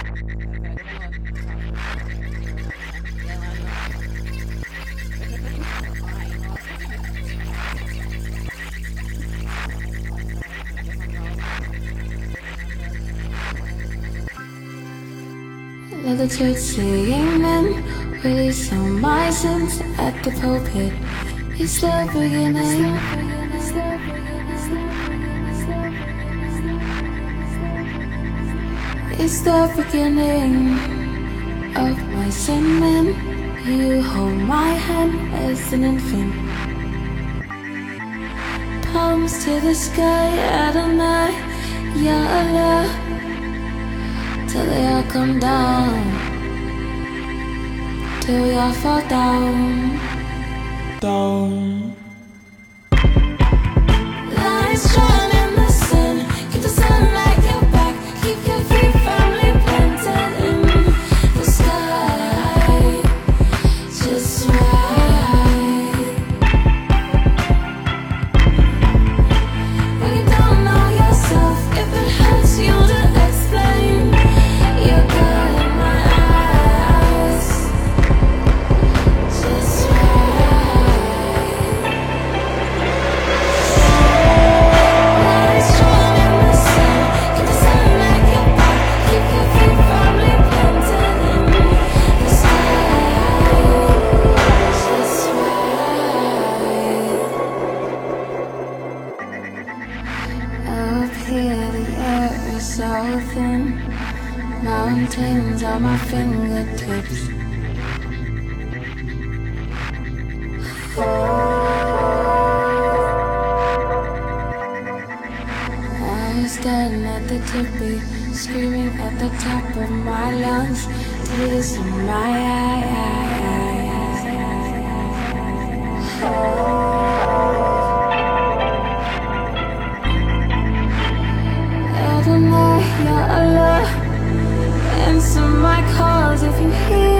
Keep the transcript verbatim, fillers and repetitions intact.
Let the church say amen. Release all my sins at the pulpit. It's the beginning. It's the beginning of my sinning. You hold my hand as an infant. Palms to the sky, Adonai, Ya Allah, till they all come down, till we all fall down, down. Lines drawn in the sun, keep the sunlight your back, keep your feet firmly planted in the sky, just right. When you don't know yourself, if it hurts you to explain, you're good in my eyes, just right. Lines drawn in the sun, keep the sunlight your back, keep your feet firmly planted in the sky, just right. Up here the air is so thin, mountains on my fingertips. I was standing at the tippy, screaming at the top of my lungs, tears in my eyes. Adonai, Ya Allah, answer my calls if you hear